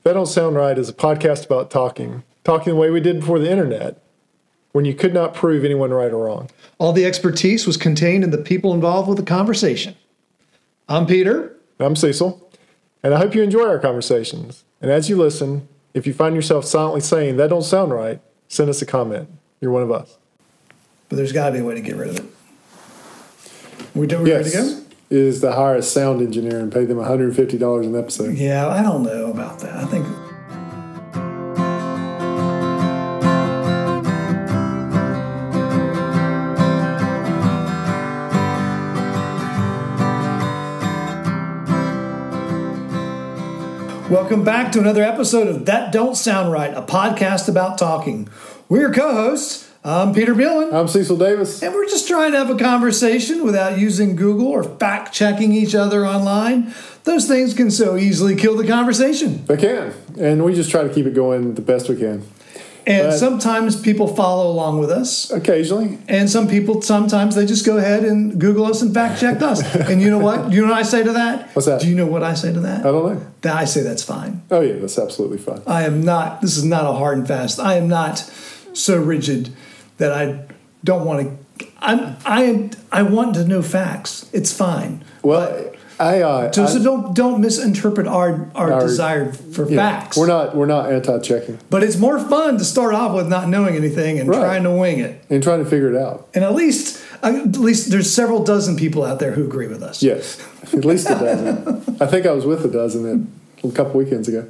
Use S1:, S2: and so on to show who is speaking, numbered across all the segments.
S1: That Don't Sound Right is a podcast about talking the way we did before the internet, when you could not prove anyone right or wrong.
S2: All the expertise was contained in the people involved with the conversation. I'm Peter.
S1: I'm Cecil, and I hope you enjoy our conversations. And as you listen, if you find yourself silently saying, that don't sound right, send us a comment. You're one of us.
S2: But there's got to be a way to get rid of it. We ready to go?
S1: Is to hire a sound engineer and pay them $150 an episode.
S2: Yeah, I don't know about that. I think... Welcome back to another episode of That Don't Sound Right, a podcast about talking. We're your co-hosts. I'm Peter Bielan.
S1: I'm Cecil Davis.
S2: And we're just trying to have a conversation without using Google or fact-checking each other online. Those things can so easily kill the conversation.
S1: They can. And we just try to keep it going the best we can.
S2: And sometimes people follow along with us.
S1: Occasionally.
S2: And sometimes they just go ahead and Google us and fact-check us. And you know what? You know what I say to that?
S1: What's that?
S2: Do you know what I say to that?
S1: I don't know.
S2: I say that's fine.
S1: Oh, yeah, that's absolutely fine.
S2: This is not a hard and fast. I am not so rigid that I don't want to. I want to know facts. It's fine.
S1: Well,
S2: so don't misinterpret our desire for facts.
S1: We're not anti-checking.
S2: But it's more fun to start off with not knowing anything and trying to wing it.
S1: And trying to figure it out.
S2: And at least there's several dozen people out there who agree with us.
S1: Yes, at least a dozen. I think I was with a dozen a couple weekends ago.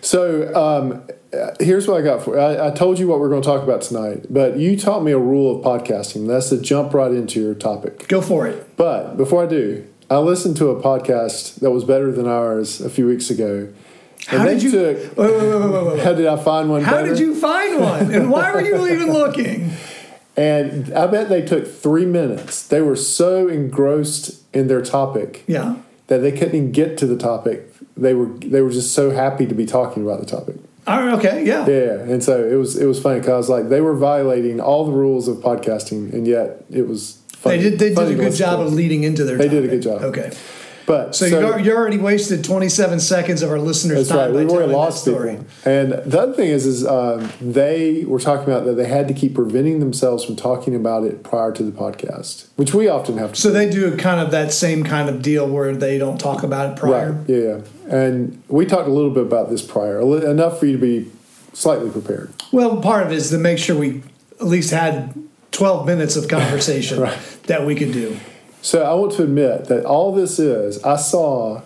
S1: So here's what I got for you. I told you what we're going to talk about tonight, but you taught me a rule of podcasting. That's to jump right into your topic.
S2: Go for it.
S1: But before I do, I listened to a podcast that was better than ours a few weeks ago. And
S2: wait.
S1: How did I find one
S2: How
S1: better?
S2: did you find one? And why were you even looking?
S1: And I bet they took 3 minutes. They were so engrossed in their topic that they couldn't even get to the topic. They were just so happy to be talking about the topic.
S2: Okay, yeah.
S1: Yeah, and so it was funny because I was like, they were violating all the rules of podcasting, and yet it was funny.
S2: They did a good job of leading into their topic.
S1: They did a good job.
S2: Okay.
S1: But
S2: so you already wasted 27 seconds of our listeners' time.
S1: That's right.
S2: We've
S1: already lost people. And the other thing is they were talking about that they had to keep preventing themselves from talking about it prior to the podcast, which we often have to.
S2: So they do kind of that same kind of deal where they don't talk about it prior.
S1: Right. Yeah. And we talked a little bit about this prior, enough for you to be slightly prepared.
S2: Well, part of it is to make sure we at least had 12 minutes of conversation that we could do.
S1: So I want to admit that all this is, I saw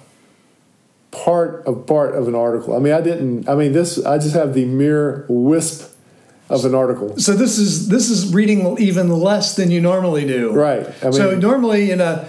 S1: part of an article. I just have the mere wisp of an article.
S2: So this is reading even less than you normally do.
S1: Right.
S2: So normally in a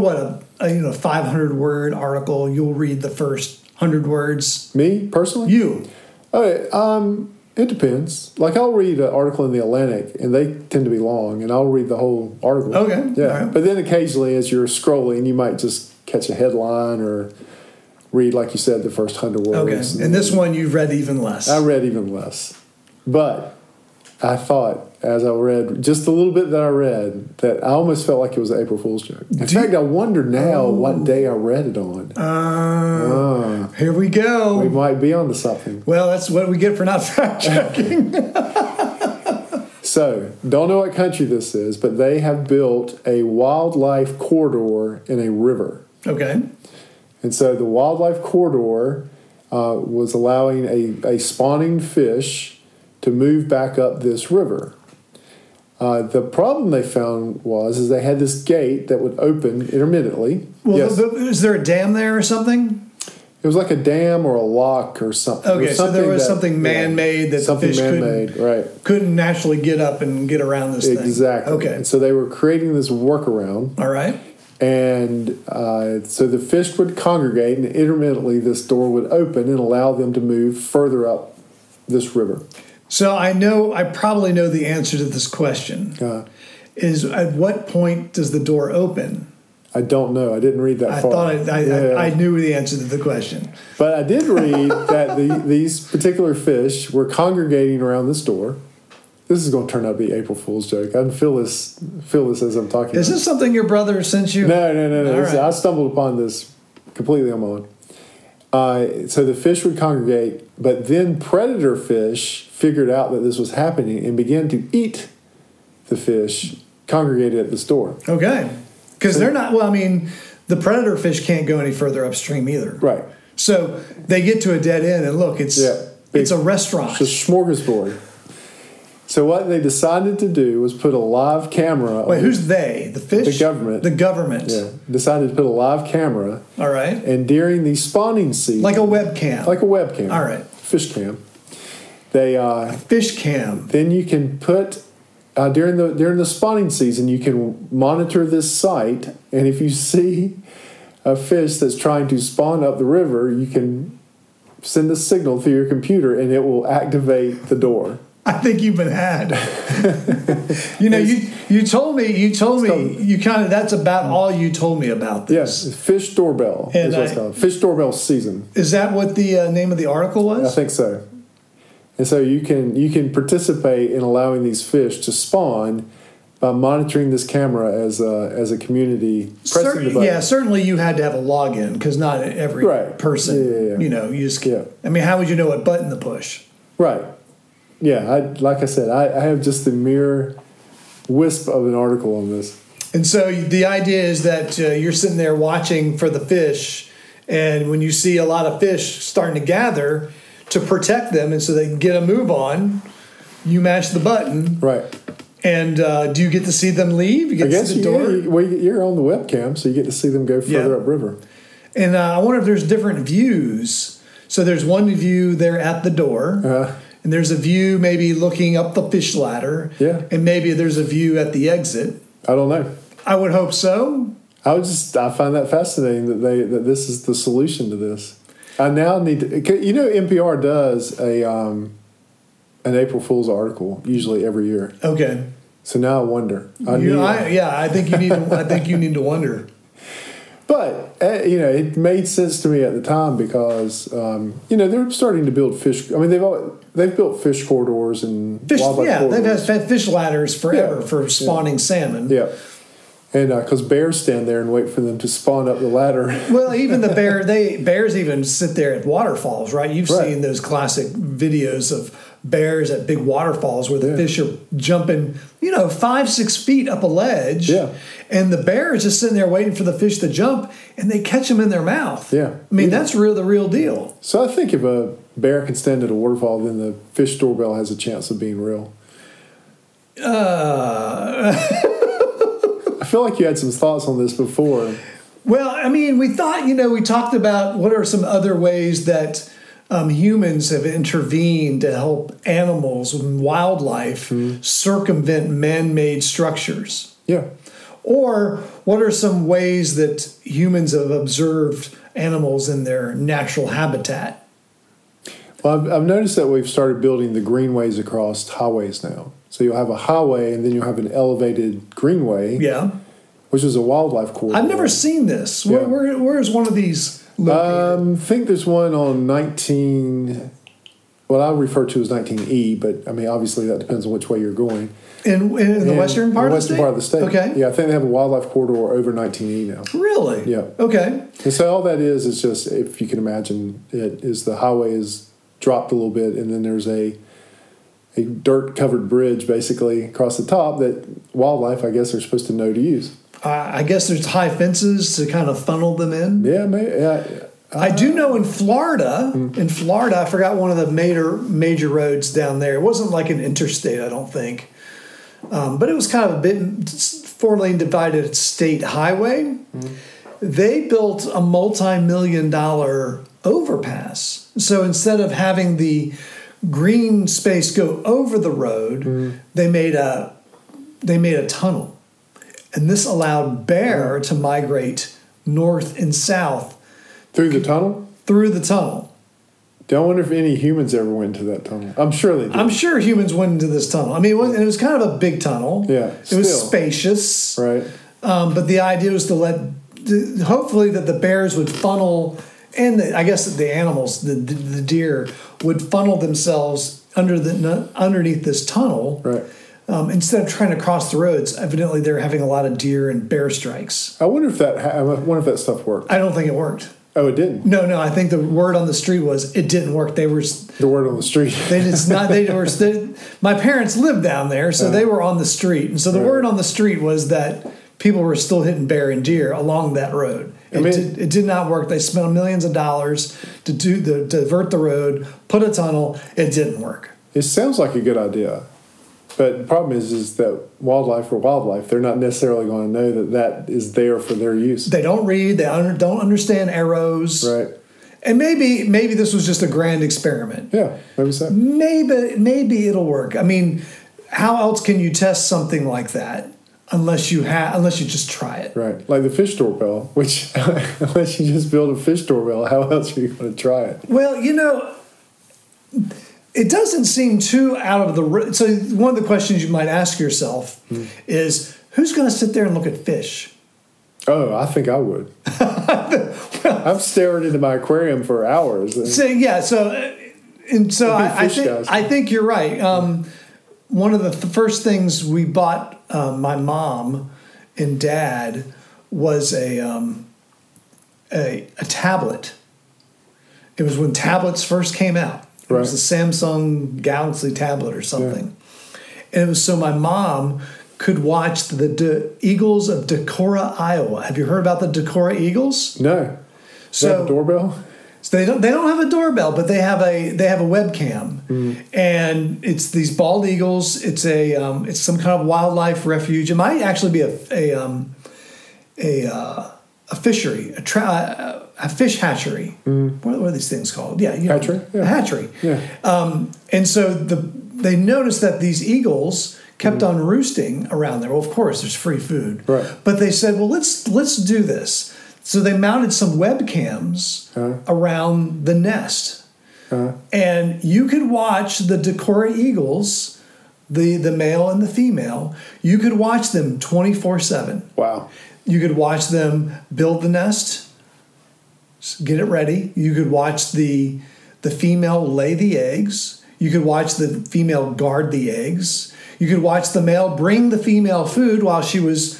S2: 500 word article, you'll read the first 100 words.
S1: Me personally?
S2: You.
S1: Okay. It depends. Like I'll read an article in the Atlantic, and they tend to be long, and I'll read the whole article.
S2: Okay.
S1: Yeah.
S2: Right.
S1: But then occasionally, as you're scrolling, you might just catch a headline or read, like you said, the first 100 words.
S2: Okay. And this one you've read even less.
S1: I read even less. But I thought, as I read, just a little bit that I read, that I almost felt like it was an April Fool's joke. In fact, I wonder now what day I read it on.
S2: Here we go.
S1: We might be onto something.
S2: Well, that's what we get for not fact-checking.
S1: So, don't know what country this is, but they have built a wildlife corridor in a river.
S2: Okay.
S1: And so the wildlife corridor was allowing a spawning fish to move back up this river. The problem they found was they had this gate that would open intermittently.
S2: Well,
S1: yes.
S2: Is there a dam there or something?
S1: It was like a dam or a lock or something.
S2: Okay, so there was something man-made that the fish couldn't naturally get up and get around this thing.
S1: Exactly.
S2: Okay.
S1: And so they were creating this workaround.
S2: All right.
S1: And so the fish would congregate, and intermittently this door would open and allow them to move further up this river.
S2: So I probably know the answer to this question. Is at what point does the door open?
S1: I don't know. I didn't read that far.
S2: I knew the answer to the question.
S1: But I did read that these particular fish were congregating around this door. This is going to turn out to be April Fool's joke. I can feel this as I'm talking.
S2: Is this something your brother sent you?
S1: No.
S2: Right.
S1: I stumbled upon this completely on my own. So the fish would congregate, but then predator fish figured out that this was happening and began to eat the fish congregated at the store.
S2: Okay. Because they're not, well, I mean, the predator fish can't go any further upstream either.
S1: Right.
S2: So they get to a dead end, and look, it's a restaurant.
S1: It's a smorgasbord. So what they decided to do was put a live camera.
S2: Wait, who's they? The fish?
S1: The government.
S2: The government.
S1: Yeah. Decided to put a live camera.
S2: All right.
S1: And during the spawning season.
S2: Like a webcam.
S1: Like a webcam.
S2: All right.
S1: Fish cam. They
S2: fish cam.
S1: Then you can put during the spawning season, you can monitor this site, and if you see a fish that's trying to spawn up the river, you can send a signal through your computer, and it will activate the door.
S2: I think you've been had. You told me you kind of, that's about all you told me about this.
S1: Yes, fish doorbell is what's called. Fish doorbell season.
S2: Is that what the name of the article was?
S1: I think so. And so you can participate in allowing these fish to spawn by monitoring this camera as a community. Pressing the button.
S2: Yeah, certainly you had to have a login because not every person.
S1: Yeah.
S2: You just. Yeah. I mean, how would you know what button to push?
S1: Right. Yeah. Like I said, I have just the mere wisp of an article on this. And
S2: so the idea is that you're sitting there watching for the fish, and when you see a lot of fish starting to gather, to protect them and so they can get a move on, you mash the button.
S1: Right.
S2: And do you get to see them leave? You get to see the door?
S1: You're on the webcam, so you get to see them go further upriver.
S2: And I wonder if there's different views. So there's one view there at the door, and there's a view maybe looking up the fish ladder, and maybe there's a view at the exit.
S1: I don't know.
S2: I would hope so.
S1: I find that fascinating that this is the solution to this. I now need to, NPR does an April Fool's article usually every year.
S2: Okay.
S1: So now I wonder.
S2: I think you need to. I think you need to wonder.
S1: But it made sense to me at the time because they're starting to build fish. I mean, they've built fish corridors and wildlife corridors.
S2: They've had fish ladders forever for spawning salmon.
S1: Yeah. And because bears stand there and wait for them to spawn up the ladder.
S2: Well, even bears even sit there at waterfalls, right? You've seen those classic videos of bears at big waterfalls where the fish are jumping, 5-6 feet up a ledge.
S1: Yeah.
S2: And the bear is just sitting there waiting for the fish to jump, and they catch them in their mouth.
S1: Yeah.
S2: I mean, that's the real deal.
S1: So I think if a bear can stand at a waterfall, then the fish doorbell has a chance of being real. I feel like you had some thoughts on this before.
S2: Well, I mean, we thought, we talked about what are some other ways that humans have intervened to help animals and wildlife circumvent man-made structures.
S1: Yeah.
S2: Or what are some ways that humans have observed animals in their natural habitat?
S1: Well, I've noticed that we've started building the greenways across highways now. So you'll have a highway and then you'll have an elevated greenway.
S2: Yeah.
S1: Which is a wildlife corridor.
S2: I've never seen this. Yeah. Where is one of these located?
S1: I think there's one on 19... Well, I refer to as 19E, but I mean, obviously that depends on which way you're going.
S2: In the western part of the state?
S1: The western part of the state.
S2: Okay.
S1: Yeah, I think they have a wildlife corridor over 19E now.
S2: Really?
S1: Yeah.
S2: Okay.
S1: And so all that is just, if you can imagine, it is the highway is dropped a little bit, and then there's a dirt-covered bridge basically across the top that wildlife, I guess, are supposed to know to use.
S2: I guess there's high fences to kind of funnel them in.
S1: Yeah, maybe. Yeah.
S2: I do know in Florida, I forgot one of the major roads down there. It wasn't like an interstate, I don't think. But it was kind of a bit 4-lane divided state highway. They built a multi-million-dollar overpass. So instead of having the green space go over the road, they made a tunnel. And this allowed bear to migrate north and south.
S1: Through the tunnel?
S2: Through the tunnel.
S1: I wonder if any humans ever went into that tunnel. I'm sure they did.
S2: I'm sure humans went into this tunnel. I mean, it was kind of a big tunnel.
S1: Yeah,
S2: it was spacious.
S1: Right.
S2: But the idea was to hopefully that the bears would funnel, and I guess the animals, the deer, would funnel themselves underneath this tunnel.
S1: Right.
S2: Instead of trying to cross the roads. Evidently, they're having a lot of deer and bear strikes.
S1: I wonder if that stuff worked.
S2: I don't think it worked.
S1: Oh, it didn't.
S2: No. I think the word on the street was it didn't work. They were
S1: The word on the street.
S2: My parents lived down there, so they were on the street, and so the word on the street was that people were still hitting bear and deer along that road. It did not work. They spent millions of dollars to divert the road, put a tunnel. It didn't work.
S1: It sounds like a good idea, but the problem is that wildlife are wildlife. They're not necessarily going to know that is there for their use.
S2: They don't read. They don't understand arrows.
S1: Right.
S2: And maybe this was just a grand experiment.
S1: Yeah, maybe so.
S2: Maybe it'll work. I mean, how else can you test something like that unless you just try it?
S1: Right, like the fish doorbell. Which unless you just build a fish doorbell, how else are you going to try it?
S2: Well, it doesn't seem too out of the. So one of the questions you might ask yourself is, who's going to sit there and look at fish?
S1: Oh, I think I would. I've stared into my aquarium for hours.
S2: I think you're right. One of the first things we bought my mom and dad was a tablet. It was when tablets first came out. It was a Samsung Galaxy tablet or something, and it was so my mom could watch the Eagles of Decorah, Iowa. Have you heard about the Decorah Eagles?
S1: No. So they have a doorbell?
S2: So they don't have a doorbell, but they have a webcam, and it's these bald eagles. It's it's some kind of wildlife refuge. It might actually be a fishery, a fish hatchery. What are these things called?
S1: Hatchery.
S2: A hatchery.
S1: Yeah.
S2: And so they noticed that these eagles kept on roosting around there. Well, of course, there's free food.
S1: Right.
S2: But they said, well, let's do this. So they mounted some webcams around the nest. And you could watch the Decorah eagles, the male and the female. You could watch them 24/7.
S1: Wow.
S2: You could watch them build the nest, get it ready. You could watch the female lay the eggs. You could watch the female guard the eggs. You could watch the male bring the female food while she was,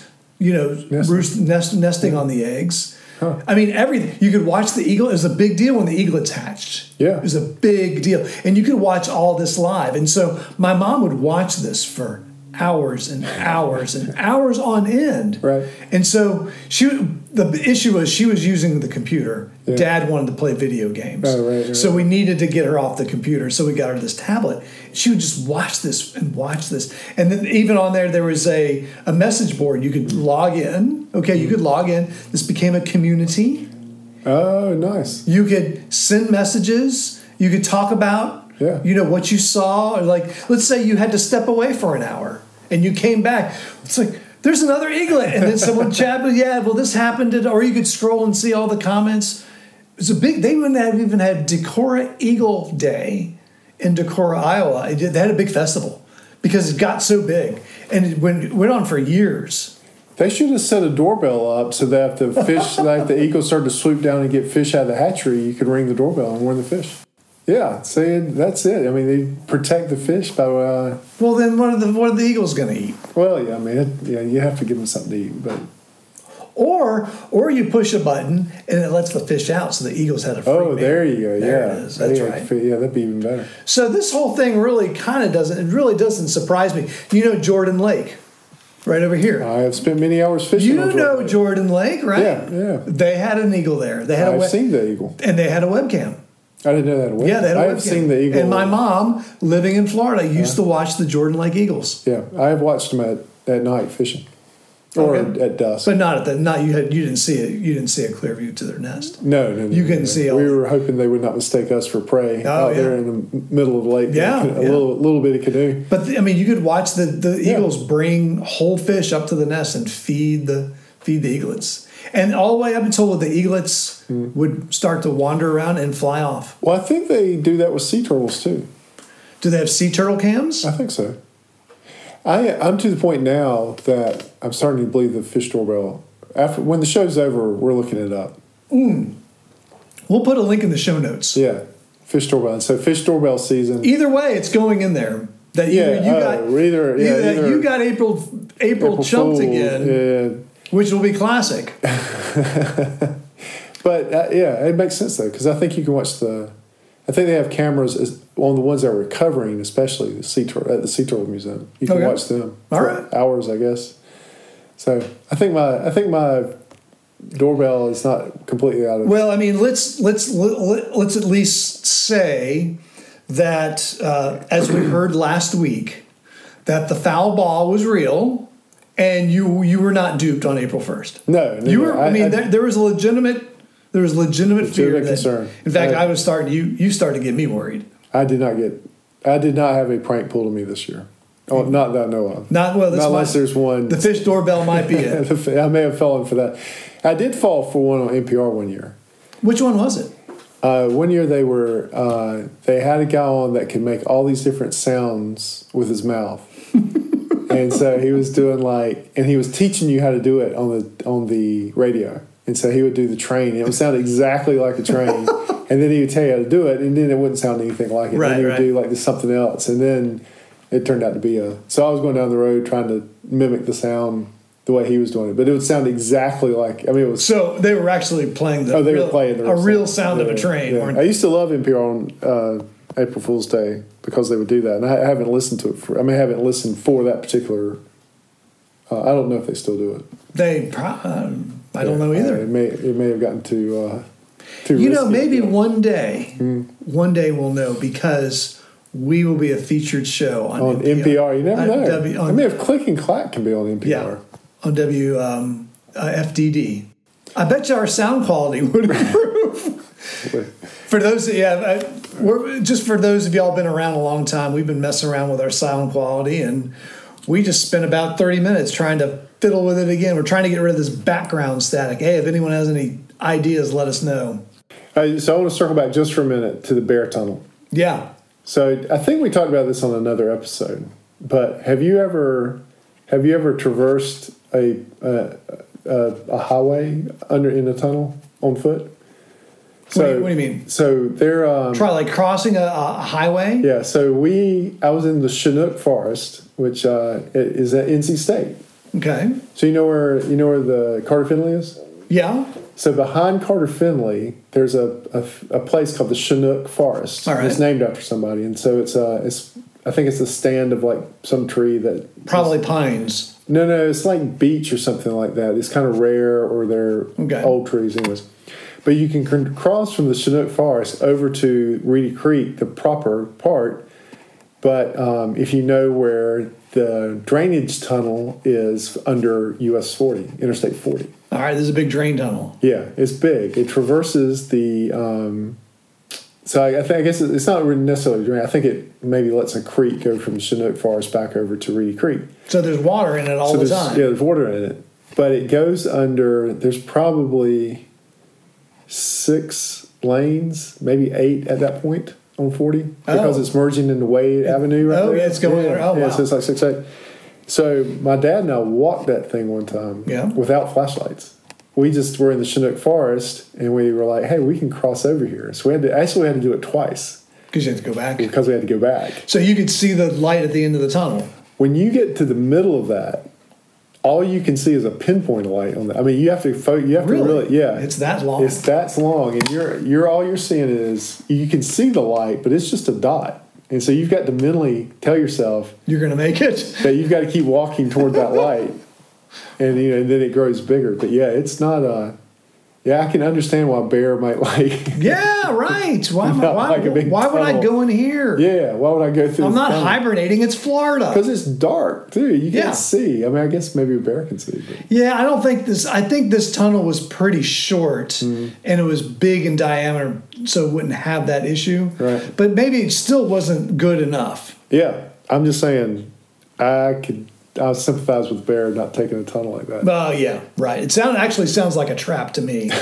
S2: nesting on the eggs. I mean, everything. You could watch the eagle. It was a big deal when the eaglets hatched.
S1: Yeah.
S2: It was a big deal. And you could watch all this live. And so my mom would watch this for hours and hours and hours on end.
S1: Right.
S2: And so the issue was she was using the computer. Yeah. Dad wanted to play video games.
S1: Oh, right.
S2: So we needed to get her off the computer. So we got her this tablet. She would just watch this and watch this. And then even on there was a message board. You could log in. Okay, you could log in. This became a community.
S1: Oh, nice.
S2: You could send messages. You could talk about, what you saw. Or like, let's say you had to step away for an hour and you came back. It's like, there's another eaglet. And then someone chatted, this happened. Or you could scroll and see all the comments. It was they wouldn't have even had Decorah Eagle Day in Decorah, Iowa. They had a big festival because it got so big. And it went on for years.
S1: They should have set a doorbell up so that if the fish, like the eagles started to swoop down and get fish out of the hatchery, you could ring the doorbell and warn the fish. Yeah, that's it. I mean, they protect the fish by.
S2: Well, then what are the eagles going to eat?
S1: Well, yeah, I mean, you have to give them something to eat, but.
S2: Or you push a button and it lets the fish out, so the eagles had a free meal.
S1: There you go.
S2: There it is. That's right.
S1: Yeah, that'd be even better.
S2: So this whole thing really doesn't surprise me. You know Jordan Lake, right over here.
S1: I have spent many hours fishing.
S2: You know Jordan Lake, right?
S1: Yeah.
S2: They had an eagle there. I've
S1: seen the eagle,
S2: and they had a webcam.
S1: I didn't know that.
S2: Yeah, they had a webcam.
S1: I've seen the eagle.
S2: And my mom, living in Florida, used to watch the Jordan Lake eagles.
S1: Yeah, I have watched them at night fishing. Or at dusk,
S2: but not at the night. You didn't see it. You didn't see a clear view to their nest.
S1: No.
S2: You couldn't see.
S1: We were hoping they would not mistake us for prey out there in the middle of the lake. Little bitty canoe.
S2: But I mean, you could watch the eagles bring whole fish up to the nest and feed the eaglets, and all the way up until the eaglets would start to wander around and fly off.
S1: Well, I think they do that with sea turtles too.
S2: Do they have sea turtle cams?
S1: I think so. I'm to the point now that I'm starting to believe the fish doorbell. When the show's over, we're looking it up.
S2: We'll put a link in the show notes.
S1: Yeah, fish doorbell. So fish doorbell season.
S2: Either way, it's going in there. That you got April chumped
S1: Fool,
S2: again, which will be classic.
S1: But yeah, it makes sense though, because I think you can watch I think they have cameras on the ones that are recovering, especially at the Sea Turtle Museum. You can watch them for hours, I guess. So I think my doorbell is not completely out of.
S2: Well, I mean, let's at least say that as we heard last week, that the foul ball was real. And you were not duped on April 1st.
S1: No,
S2: you were. There was legitimate fear.
S1: Concern.
S2: In fact, I was starting. You started to get me worried.
S1: I did not have a prank pulled on me this year. Oh, not that I know of.
S2: Not
S1: unless there's one.
S2: The fish doorbell might be it.
S1: I may have fallen for that. I did fall for one on NPR one year.
S2: Which one was it?
S1: One year they had a guy on that could make all these different sounds with his mouth. And so he was doing and he was teaching you how to do it on the radio. And so he would do the train. It would sound exactly like a train. And then he would tell you how to do it, and then it wouldn't sound anything like it.
S2: Right,
S1: and then he would do something else. And then it turned out to be so I was going down the road trying to mimic the sound the way he was doing it. But it would sound exactly like, it was.
S2: So they were actually playing
S1: were playing
S2: a real sound of a train.
S1: Yeah. I used to love NPR on April Fool's Day because they would do that, and I haven't listened to it. I haven't listened for that particular. I don't know if they still do it.
S2: I don't know either.
S1: It may have gotten too.
S2: Maybe one day we'll know, because we will be a featured show on
S1: NPR. You never know. I mean, if Click and Clack can be on NPR,
S2: yeah, on FDD. I bet you our sound quality would improve. For those, just for those of y'all been around a long time, we've been messing around with our sound quality, and we just spent about 30 minutes trying to fiddle with it again. We're trying to get rid of this background static. Hey, if anyone has any ideas, let us know.
S1: So I want to circle back just for a minute to the Bear Tunnel.
S2: Yeah.
S1: So I think we talked about this on another episode, but have you ever traversed a highway in a tunnel on foot?
S2: So, what do you mean?
S1: So they're
S2: try crossing a highway.
S1: Yeah. So I was in the Chinook Forest, which is at NC State.
S2: Okay.
S1: So you know where the Carter Finley is?
S2: Yeah.
S1: So behind Carter Finley, there's a place called the Chinook Forest.
S2: All right.
S1: It's named after somebody, and so it's I think it's a stand of some tree that
S2: probably pines.
S1: No, it's like beech or something like that. It's kind of rare, or they're old trees, anyways. But you can cross from the Chinook Forest over to Reedy Creek, the proper part. But if you know where the drainage tunnel is under US 40, Interstate 40.
S2: All right, there's a big drain tunnel.
S1: Yeah, it's big. It traverses the. So I guess it's not necessarily a drain. I think it maybe lets a creek go from the Chinook Forest back over to Reedy Creek.
S2: So there's water in it all the time.
S1: Yeah, there's water in it, but it goes under. There's probably 6 lanes, maybe 8 at that point on 40, because it's merging into Wade Avenue right there.
S2: Yeah, it's going there. Oh, wow.
S1: So it's like 6, 8. So my dad and I walked that thing one time without flashlights. We just were in the Chinook Forest, and we were like, hey, we can cross over here. So we had to do it twice.
S2: Because you had to go back?
S1: Because we had to go back.
S2: So you could see the light at the end of the tunnel.
S1: When you get to the middle of that, all you can see is a pinpoint of light on that. I mean, you have to really, yeah.
S2: It's that long.
S1: It's that long, and all you're seeing is, you can see the light, but it's just a dot. And so you've got to mentally tell yourself
S2: you're going to make it.
S1: That you've got to keep walking toward that light, and and then it grows bigger. But yeah, it's not I can understand why a bear might like.
S2: Yeah, right. Why would I go in here?
S1: Yeah, why would I go through?
S2: I'm not hibernating. It's Florida.
S1: Because it's dark too. You can't see. I mean, I guess maybe a bear can see. But.
S2: Yeah, I don't think this. I think this tunnel was pretty short, and it was big in diameter, so it wouldn't have that issue.
S1: Right.
S2: But maybe it still wasn't good enough.
S1: Yeah, I'm just saying, I sympathize with bear not taking a tunnel like that.
S2: Oh, yeah, right. It actually sounds like a trap to me.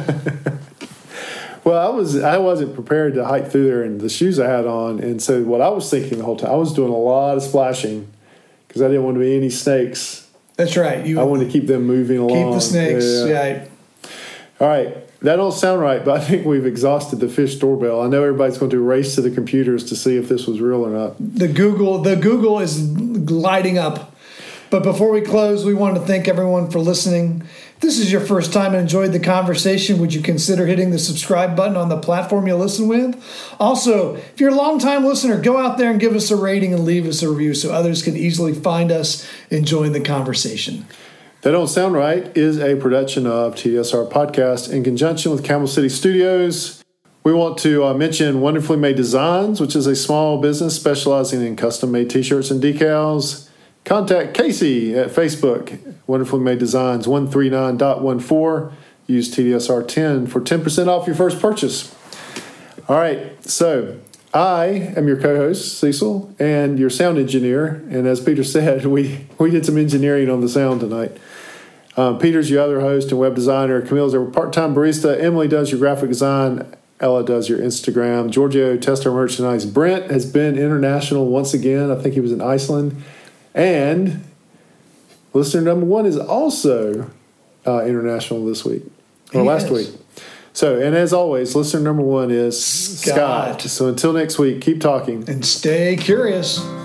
S1: Well, I wasn't prepared to hike through there in the shoes I had on, and so what I was thinking the whole time, I was doing a lot of splashing because I didn't want to be any snakes.
S2: That's right.
S1: I wanted to keep them moving along.
S2: Keep the snakes. Yeah.
S1: All right. That don't sound right, but I think we've exhausted the fish doorbell. I know everybody's going to race to the computers to see if this was real or not.
S2: The Google is lighting up. But before we close, we wanted to thank everyone for listening. If this is your first time and enjoyed the conversation, would you consider hitting the subscribe button on the platform you listen with? Also, if you're a long-time listener, go out there and give us a rating and leave us a review so others can easily find us and join the conversation.
S1: That Don't Sound Right is a production of TSR Podcast in conjunction with Camel City Studios. We want to mention Wonderfully Made Designs, which is a small business specializing in custom-made t-shirts and decals. Contact Casey at Facebook, Wonderfully Made Designs 139.14. Use TDSR10 for 10% off your first purchase. All right, so I am your co-host, Cecil, and your sound engineer. And as Peter said, we did some engineering on the sound tonight. Peter's your other host and web designer. Camille's our part-time barista. Emily does your graphic design. Ella does your Instagram. Giorgio tests our merchandise. Brent has been international once again. I think he was in Iceland. And listener number 1 is also international this week, or last week. So, and as always, listener number 1 is Scott. So until next week, keep talking.
S2: And stay curious.